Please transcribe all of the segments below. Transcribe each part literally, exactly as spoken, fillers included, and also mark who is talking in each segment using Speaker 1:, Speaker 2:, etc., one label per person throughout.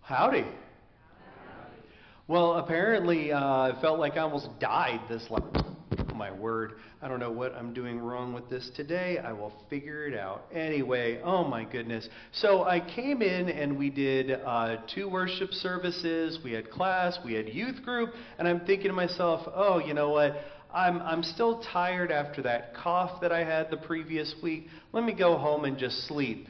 Speaker 1: Howdy. Well, apparently, uh, I felt like I almost died this last. Oh my word. I don't know what I'm doing wrong with this today. I will figure it out. Anyway, oh my goodness. So I came in and we did uh, two worship services. We had class, we had youth group, and I'm thinking to myself, oh, you know what? I'm, I'm still tired after that cough that I had the previous week. Let me go home and just sleep.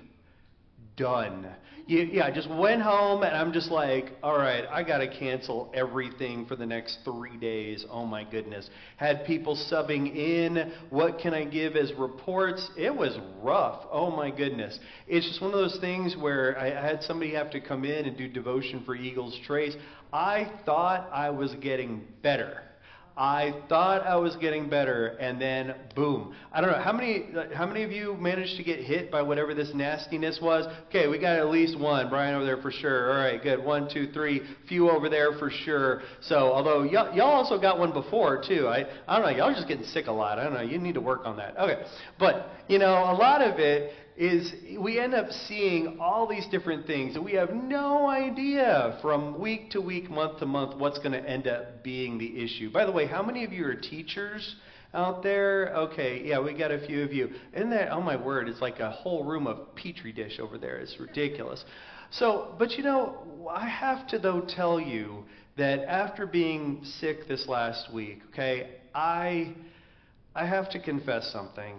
Speaker 1: Done. You, yeah, I just went home and I'm just like, all right, I got to cancel everything for the next three days. Oh my goodness. Had people subbing in. What can I give as reports? It was rough. Oh my goodness. It's just one of those things where I, I had somebody have to come in and do devotion for Eagles Trace. I thought I was getting better. I thought I was getting better, and then boom. I don't know, how many how many of you managed to get hit by whatever this nastiness was? Okay, we got at least one. Brian over there for sure. All right, good. One, two, three. Few over there for sure. So, although y'all also got one before, too. I, I don't know, y'all are just getting sick a lot. I don't know, you need to work on that. Okay, but, you know, a lot of it is we end up seeing all these different things, and we have no idea from week to week, month to month, what's going to end up being the issue. By the way, how many of you are teachers out there? Okay, yeah, we got a few of you. Isn't that, oh my word, it's like a whole room of Petri dish over there. It's ridiculous. So, but you know, I have to, though, tell you that after being sick this last week, okay, I, I have to confess something.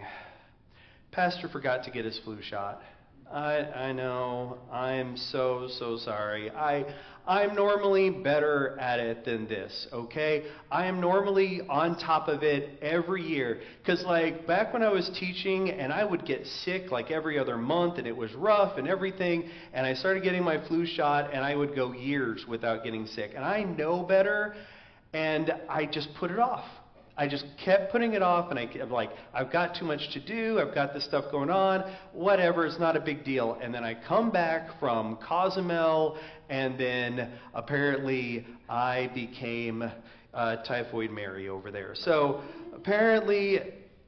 Speaker 1: Pastor forgot to get his flu shot. I I know. I'm so, so sorry. I, I'm normally better at it than this, okay? I am normally on top of it every year. Because, like, back when I was teaching and I would get sick like every other month and it was rough and everything, and I started getting my flu shot and I would go years without getting sick. And I know better, and I just put it off. I just kept putting it off, and I, I'm like, I've got too much to do, I've got this stuff going on, whatever, it's not a big deal. And then I come back from Cozumel, and then apparently I became uh, Typhoid Mary over there. So apparently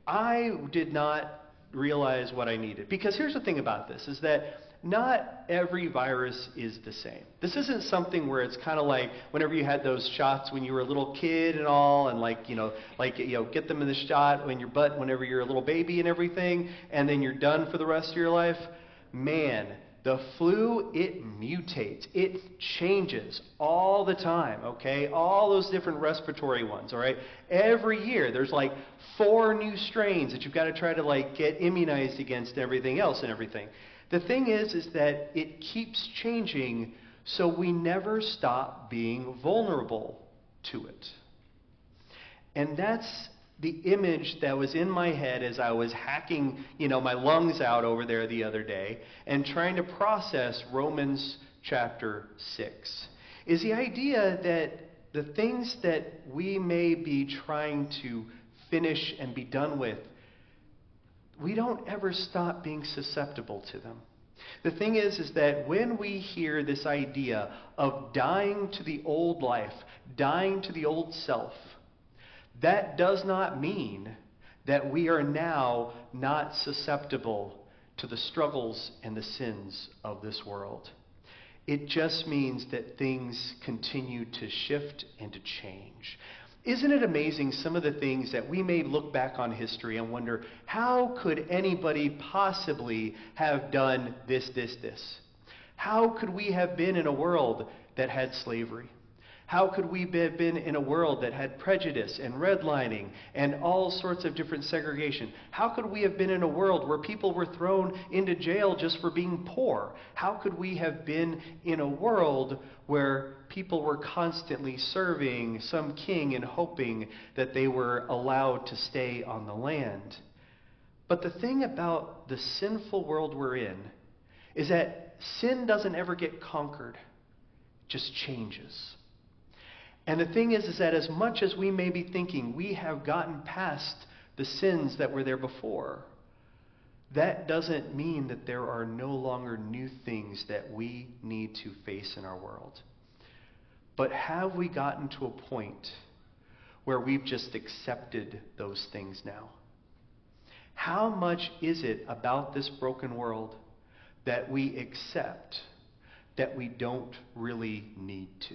Speaker 1: I did not realize what I needed. Because here's the thing about this, is that not every virus is the same. This isn't something where it's kind of like whenever you had those shots when you were a little kid and all, and like, you know, like, you know, get them in the shot when your butt whenever you're a little baby and everything, and then you're done for the rest of your life. Man, the flu, it mutates. It changes all the time, okay? All those different respiratory ones, all right? Every year, there's like four new strains that you've got to try to like get immunized against everything else and everything. The thing is, is that it keeps changing, so we never stop being vulnerable to it. And that's the image that was in my head as I was hacking, you know, my lungs out over there the other day and trying to process Romans chapter six. Is the idea that the things that we may be trying to finish and be done with, we don't ever stop being susceptible to them. The thing is, is that when we hear this idea of dying to the old life, dying to the old self, that does not mean that we are now not susceptible to the struggles and the sins of this world. It just means that things continue to shift and to change. Isn't it amazing some of the things that we may look back on history and wonder, how could anybody possibly have done this, this, this? How could we have been in a world that had slavery? How could we have been in a world that had prejudice and redlining and all sorts of different segregation? How could we have been in a world where people were thrown into jail just for being poor? How could we have been in a world where people were constantly serving some king and hoping that they were allowed to stay on the land? But the thing about the sinful world we're in is that sin doesn't ever get conquered, it just changes. And the thing is, is that as much as we may be thinking we have gotten past the sins that were there before, that doesn't mean that there are no longer new things that we need to face in our world. But have we gotten to a point where we've just accepted those things now? How much is it about this broken world that we accept that we don't really need to.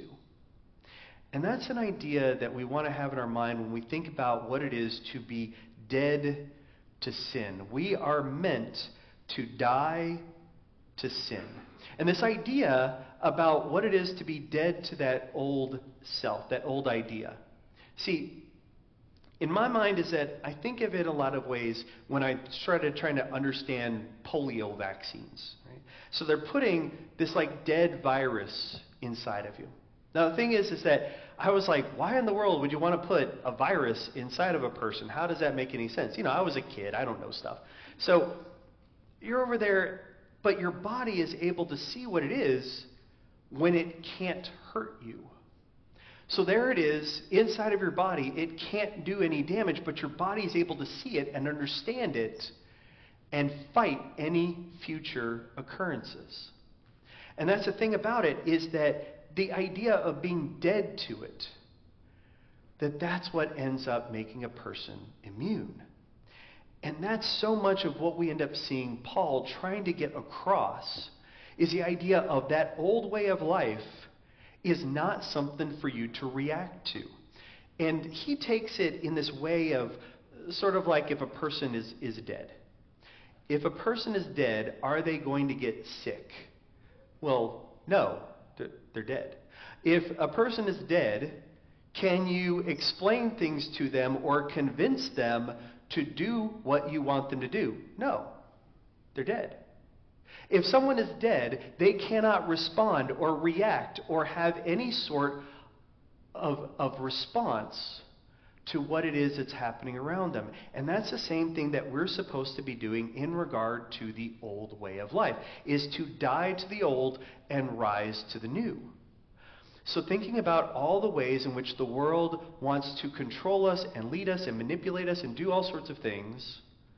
Speaker 1: And that's an idea that we want to have in our mind when we think about what it is to be dead to sin. We are meant to die to sin. And this idea about what it is to be dead to that old self, that old idea. See, in my mind is that I think of it a lot of ways when I started trying to understand polio vaccines. Right? So they're putting this like dead virus inside of you. Now the thing is, is that I was like, why in the world would you want to put a virus inside of a person? How does that make any sense? You know, I was a kid. I don't know stuff. So you're over there, but your body is able to see what it is when it can't hurt you. So there it is inside of your body. It can't do any damage, but your body is able to see it and understand it and fight any future occurrences. And that's the thing about it, is that the idea of being dead to it, that that's what ends up making a person immune. And that's so much of what we end up seeing Paul trying to get across, is the idea of that old way of life is not something for you to react to. And he takes it in this way of sort of like if a person is, is dead. If a person is dead, are they going to get sick? Well, no, they're, they're dead. If a person is dead, can you explain things to them or convince them to do what you want them to do? No, they're dead. If someone is dead, they cannot respond or react or have any sort of, of response to what it is that's happening around them. And that's the same thing that we're supposed to be doing in regard to the old way of life, is to die to the old and rise to the new. So thinking about all the ways in which the world wants to control us and lead us and manipulate us and do all sorts of things,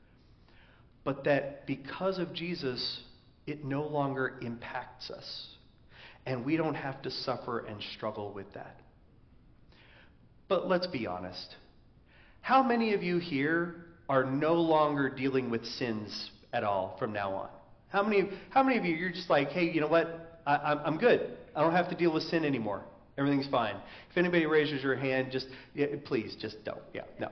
Speaker 1: but that because of Jesus, it no longer impacts us. And we don't have to suffer and struggle with that. But let's be honest. How many of you here are no longer dealing with sins at all from now on? How many, how many of you, you're just like, hey, you know what? I, I'm, I'm good. I don't have to deal with sin anymore. Everything's fine. If anybody raises your hand, just, yeah, please, just don't. Yeah, no.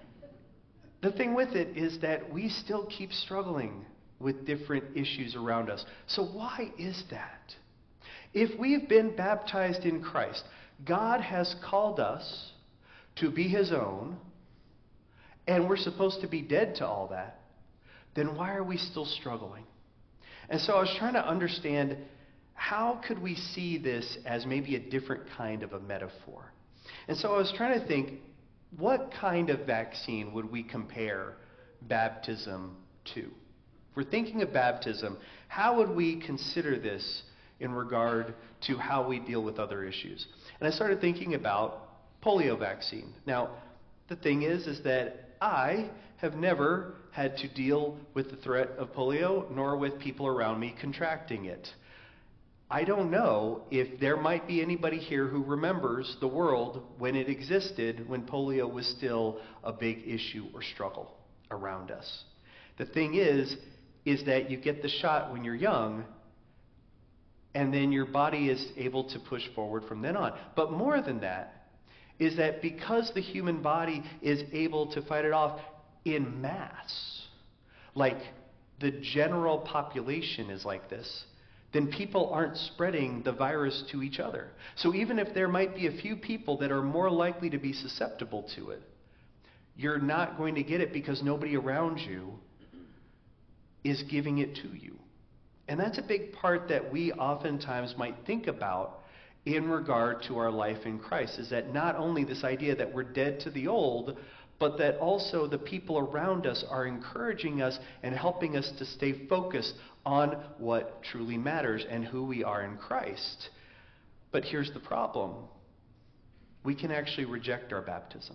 Speaker 1: The thing with it is that we still keep struggling with different issues around us. So why is that? If we've been baptized in Christ, God has called us to be his own, and we're supposed to be dead to all that, then why are we still struggling? And so I was trying to understand, how could we see this as maybe a different kind of a metaphor? And so I was trying to think, what kind of vaccine would we compare baptism to? If we're thinking of baptism, how would we consider this in regard to how we deal with other issues? And I started thinking about polio vaccine. Now, the thing is, is that I have never had to deal with the threat of polio, nor with people around me contracting it. I don't know if there might be anybody here who remembers the world when it existed, when polio was still a big issue or struggle around us. The thing is, is that you get the shot when you're young, and then your body is able to push forward from then on. But more than that, is that because the human body is able to fight it off in mass, like the general population is like this, then people aren't spreading the virus to each other. So even if there might be a few people that are more likely to be susceptible to it, you're not going to get it because nobody around you is giving it to you. And that's a big part that we oftentimes might think about in regard to our life in Christ, is that not only this idea that we're dead to the old, but that also the people around us are encouraging us and helping us to stay focused on what truly matters and who we are in Christ. But here's the problem. We can actually reject our baptism.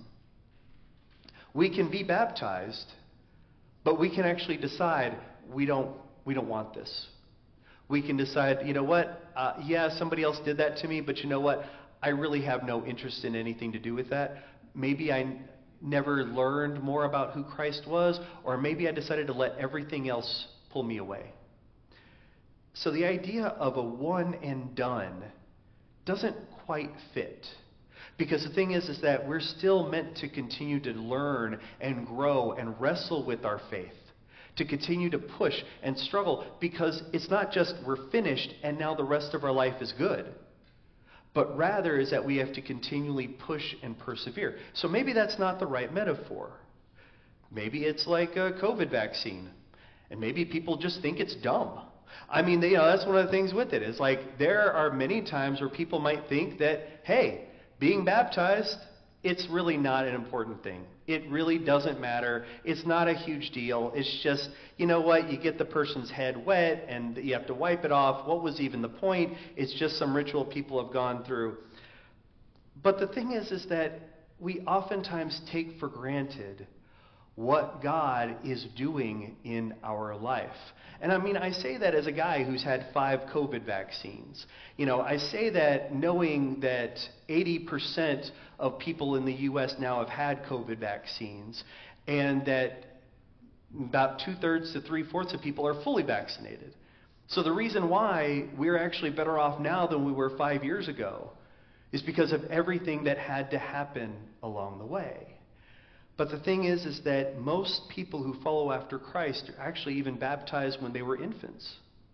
Speaker 1: We can be baptized, but we can actually decide we don't, we don't want this. We can decide, you know what, uh, yeah, somebody else did that to me, but you know what, I really have no interest in anything to do with that. Maybe I n- never learned more about who Christ was, or maybe I decided to let everything else pull me away. So the idea of a one and done doesn't quite fit. Because the thing is, is that we're still meant to continue to learn and grow and wrestle with our faith. To continue to push and struggle, because it's not just we're finished and now the rest of our life is good. But rather is that we have to continually push and persevere. So maybe that's not the right metaphor. Maybe it's like a COVID vaccine. And maybe people just think it's dumb. I mean, you know, that's one of the things with it. Is like there are many times where people might think that, hey, being baptized, it's really not an important thing. It really doesn't matter. It's not a huge deal. It's just, you know what, you get the person's head wet and you have to wipe it off. What was even the point? It's just some ritual people have gone through. But the thing is, is that we oftentimes take for granted what God is doing in our life. And I mean, I say that as a guy who's had five COVID vaccines. You know, I say that knowing that eighty percent of people in the U S now have had COVID vaccines, and that about two-thirds to three-fourths of people are fully vaccinated. So the reason why we're actually better off now than we were five years ago is because of everything that had to happen along the way. But the thing is, is that most people who follow after Christ are actually even baptized when they were infants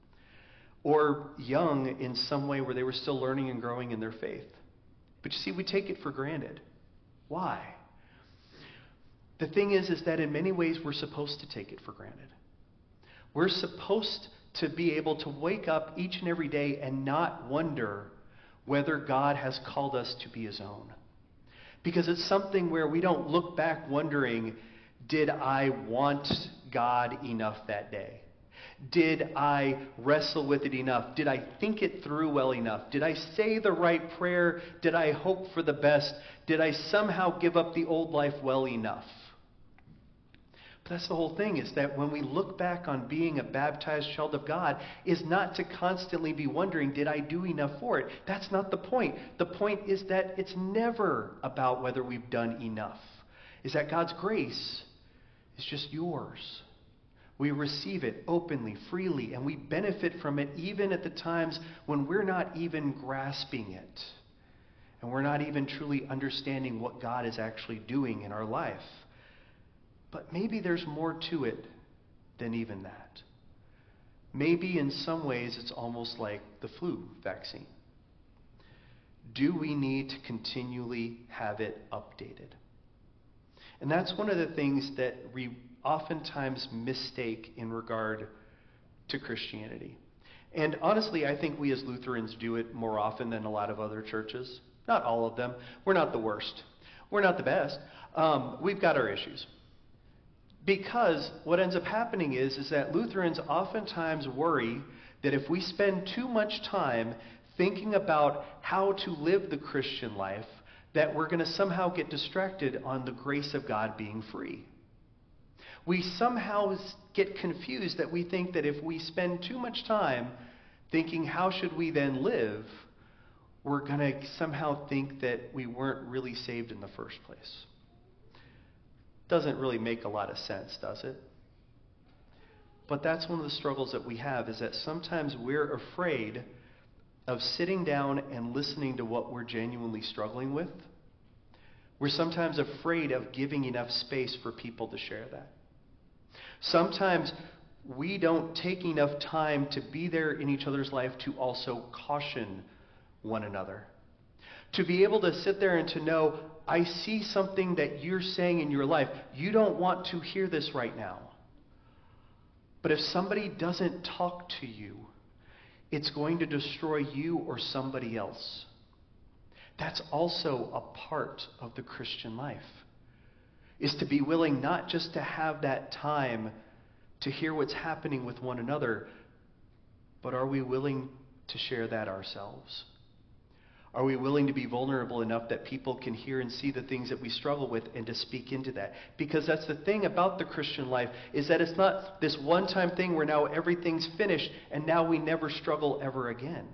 Speaker 1: or young in some way where they were still learning and growing in their faith. But you see, we take it for granted. Why? The thing is, is that in many ways we're supposed to take it for granted. We're supposed to be able to wake up each and every day and not wonder whether God has called us to be his own. Because it's something where we don't look back wondering, did I want God enough that day? Did I wrestle with it enough? Did I think it through well enough? Did I say the right prayer? Did I hope for the best? Did I somehow give up the old life well enough? But that's the whole thing, is that when we look back on being a baptized child of God, is not to constantly be wondering, did I do enough for it? That's not the point. The point is that it's never about whether we've done enough. Is that God's grace is just yours. We receive it openly, freely, and we benefit from it even at the times when we're not even grasping it. And we're not even truly understanding what God is actually doing in our life. But maybe there's more to it than even that. Maybe in some ways it's almost like the flu vaccine. Do we need to continually have it updated? And that's one of the things that we oftentimes mistake in regard to Christianity. And honestly, I think we as Lutherans do it more often than a lot of other churches. Not all of them. We're not the worst. We're not the best. Um, we've got our issues. Because what ends up happening is, is that Lutherans oftentimes worry that if we spend too much time thinking about how to live the Christian life, that we're going to somehow get distracted on the grace of God being free. We somehow get confused that we think that if we spend too much time thinking how should we then live, we're going to somehow think that we weren't really saved in the first place. Doesn't really make a lot of sense, does it? But that's one of the struggles that we have, is that sometimes we're afraid of sitting down and listening to what we're genuinely struggling with. We're sometimes afraid of giving enough space for people to share that. Sometimes we don't take enough time to be there in each other's life to also caution one another. To be able to sit there and to know, I see something that you're saying in your life. You don't want to hear this right now. But if somebody doesn't talk to you, it's going to destroy you or somebody else. That's also a part of the Christian life, is to be willing not just to have that time to hear what's happening with one another, but are we willing to share that ourselves? Are we willing to be vulnerable enough that people can hear and see the things that we struggle with and to speak into that? Because that's the thing about the Christian life, is that it's not this one-time thing where now everything's finished and now we never struggle ever again.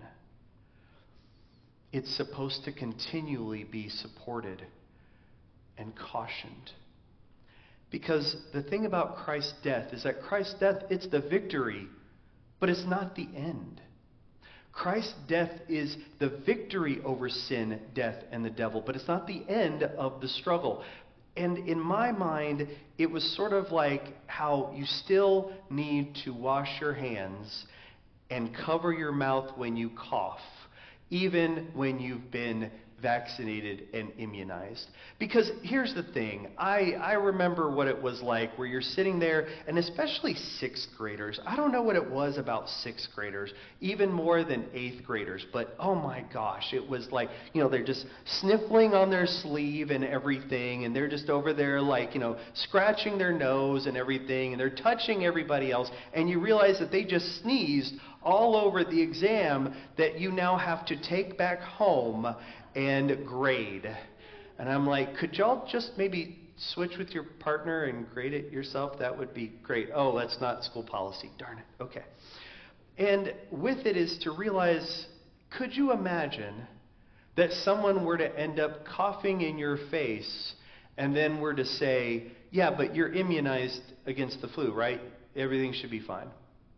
Speaker 1: It's supposed to continually be supported and cautioned. Because the thing about Christ's death is that Christ's death, it's the victory but it's not the end. Christ's death is the victory over sin, death, and the devil, but it's not the end of the struggle. And in my mind, it was sort of like how you still need to wash your hands and cover your mouth when you cough, even when you've been vaccinated and immunized. Because here's the thing, I, I remember what it was like where you're sitting there, and especially sixth graders. I don't know what it was about sixth graders, even more than eighth graders, but oh my gosh, it was like, you know, they're just sniffling on their sleeve and everything, and they're just over there like, you know, scratching their nose and everything, and they're touching everybody else, and you realize that they just sneezed all over the exam that you now have to take back home and grade. And I'm like, could y'all just maybe switch with your partner and grade it yourself? That would be great. Oh, that's not school policy. Darn it. Okay. And with it is to realize, could you imagine that someone were to end up coughing in your face and then were to say, yeah, but you're immunized against the flu, right? Everything should be fine.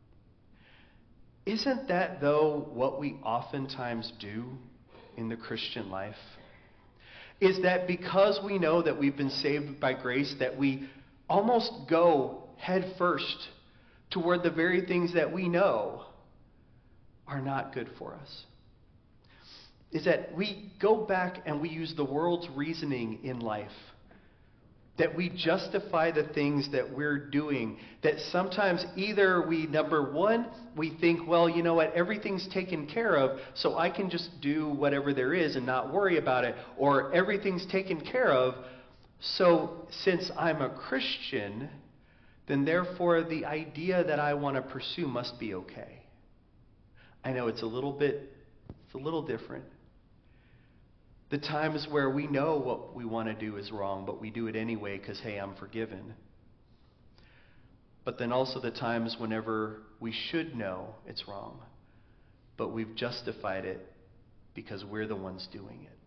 Speaker 1: Isn't that, though, what we oftentimes do in the Christian life? Is that because we know that we've been saved by grace, that we almost go head first toward the very things that we know are not good for us? Is that we go back and we use the world's reasoning in life, that we justify the things that we're doing, that sometimes either we, number one, we think, well, you know what, everything's taken care of, so I can just do whatever there is and not worry about it, or everything's taken care of, so since I'm a Christian, then therefore the idea that I want to pursue must be okay. I know it's a little bit, it's a little different. The times where we know what we want to do is wrong, but we do it anyway because, hey, I'm forgiven. But then also the times whenever we should know it's wrong, but we've justified it because we're the ones doing it.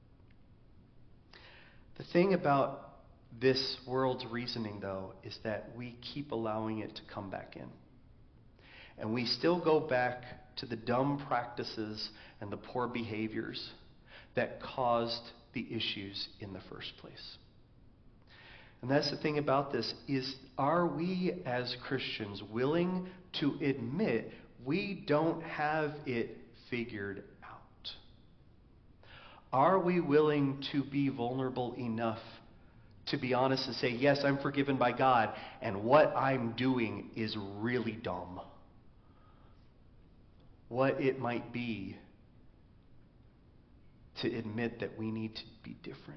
Speaker 1: The thing about this world's reasoning, though, is that we keep allowing it to come back in. And we still go back to the dumb practices and the poor behaviors that caused the issues in the first place. And that's the thing about this, is are we as Christians willing to admit we don't have it figured out? Are we willing to be vulnerable enough to be honest and say, yes, I'm forgiven by God, and what I'm doing is really dumb? What it might be to admit that we need to be different.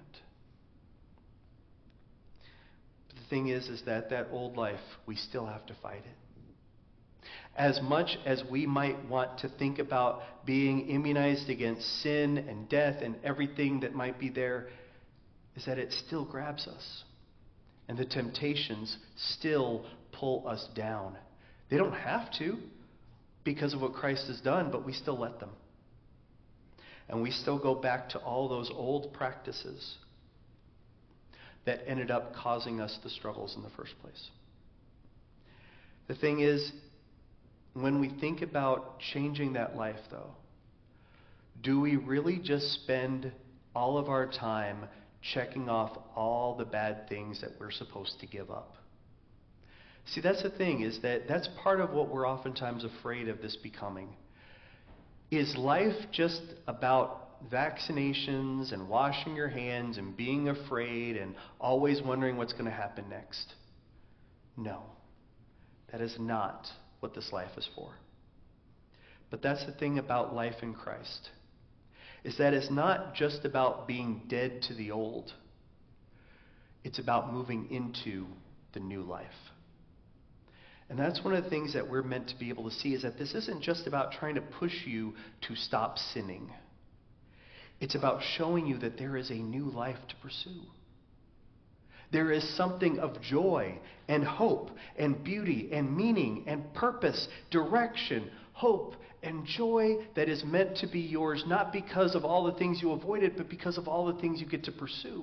Speaker 1: But the thing is, is that that old life, we still have to fight it. As much as we might want to think about being immunized against sin and death and everything that might be there, is that it still grabs us. And the temptations still pull us down. They don't have to because of what Christ has done, but we still let them. And we still go back to all those old practices that ended up causing us the struggles in the first place. The thing is, when we think about changing that life, though, do we really just spend all of our time checking off all the bad things that we're supposed to give up? See, that's the thing, is that that's part of what we're oftentimes afraid of this becoming. Is life just about vaccinations and washing your hands and being afraid and always wondering what's going to happen next? No. That is not what this life is for. But that's the thing about life in Christ, is that it's not just about being dead to the old. It's about moving into the new life. And that's one of the things that we're meant to be able to see, is that this isn't just about trying to push you to stop sinning. It's about showing you that there is a new life to pursue. There is something of joy and hope and beauty and meaning and purpose, direction, hope and joy that is meant to be yours, not because of all the things you avoided, but because of all the things you get to pursue.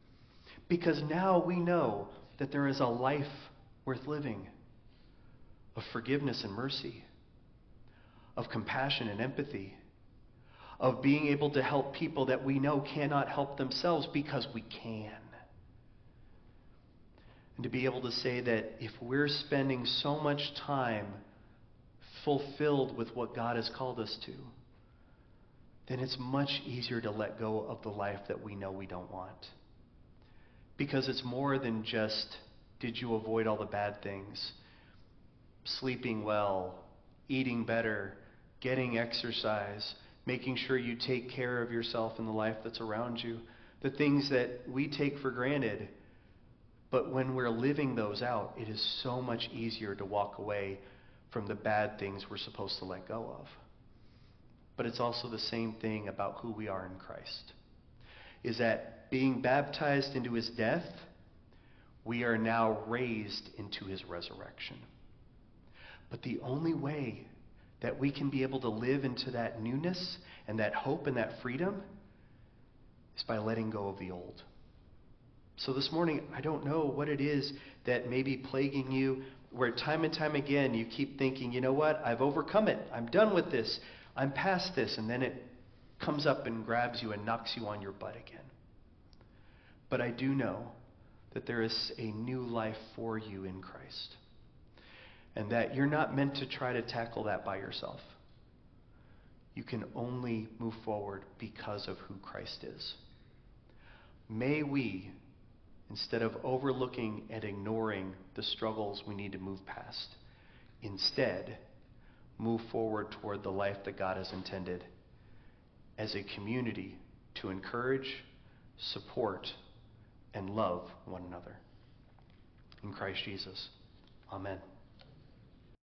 Speaker 1: Because now we know that there is a life worth living, of forgiveness and mercy, of compassion and empathy, of being able to help people that we know cannot help themselves because we can. And to be able to say that if we're spending so much time fulfilled with what God has called us to, then it's much easier to let go of the life that we know we don't want. Because it's more than just, did you avoid all the bad things? Sleeping well, eating better, getting exercise, making sure you take care of yourself and the life that's around you. The things that we take for granted. But when we're living those out, it is so much easier to walk away from the bad things we're supposed to let go of. But it's also the same thing about who we are in Christ. Is that being baptized into his death, we are now raised into his resurrection. But the only way that we can be able to live into that newness and that hope and that freedom is by letting go of the old. So this morning, I don't know what it is that may be plaguing you, where time and time again you keep thinking, you know what, I've overcome it. I'm done with this. I'm past this. And then it comes up and grabs you and knocks you on your butt again. But I do know that there is a new life for you in Christ. And that you're not meant to try to tackle that by yourself. You can only move forward because of who Christ is. May we, instead of overlooking and ignoring the struggles we need to move past, instead move forward toward the life that God has intended as a community to encourage, support, and love one another. In Christ Jesus. Amen.